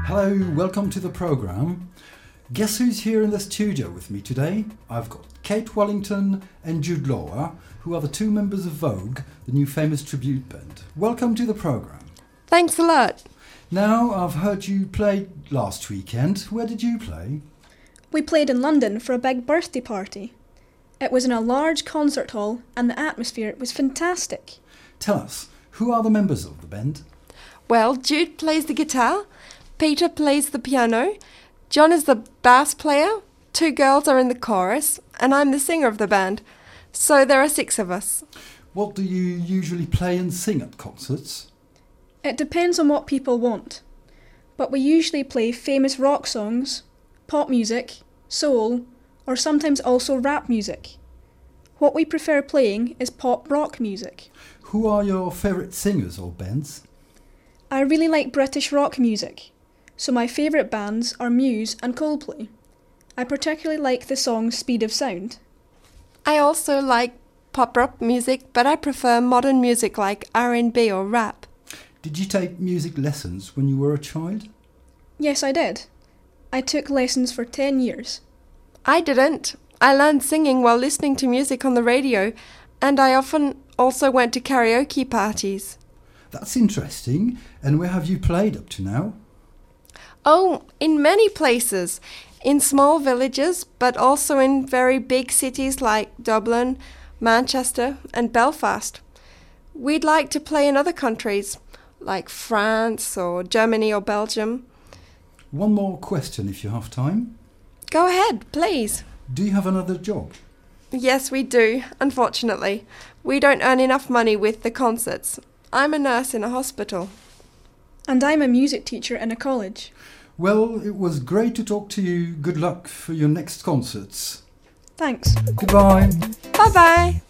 Hello, welcome to the programme. Guess who's here in the studio with me today? I've got Kate Wellington and Jude Law, who are the two members of Vogue, the new famous tribute band. Welcome to the programme. Thanks a lot. Now, I've heard you played last weekend. Where did you play? We played in London for a big birthday party. It was in a large concert hall and the atmosphere was fantastic. Tell us, who are the members of the band? Well, Jude plays the guitar, Peter plays the piano, John is the bass player, 2 girls are in the chorus, and I'm the singer of the band. So there are 6 of us. What do you usually play and sing at concerts? It depends on what people want, but we usually play famous rock songs, pop music, soul, or sometimes also rap music. What we prefer playing is pop rock music. Who are your favourite singers or bands? I really like British rock music, so my favourite bands are Muse and Coldplay. I particularly like the song Speed of Sound. I also like pop rock music, but I prefer modern music like R&B or rap. Did you take music lessons when you were a child? Yes, I did. I took lessons for 10 years. I didn't. I learned singing while listening to music on the radio, and I often also went to karaoke parties. That's interesting. And where have you played up to now? Oh, in many places. In small villages, but also in very big cities like Dublin, Manchester and Belfast. We'd like to play in other countries, like France or Germany or Belgium. One more question if you have time. Go ahead, please. Do you have another job? Yes, we do, unfortunately. We don't earn enough money with the concerts. I'm a nurse in a hospital. And I'm a music teacher in a college. Well, it was great to talk to you. Good luck for your next concerts. Thanks. Goodbye. Bye-bye.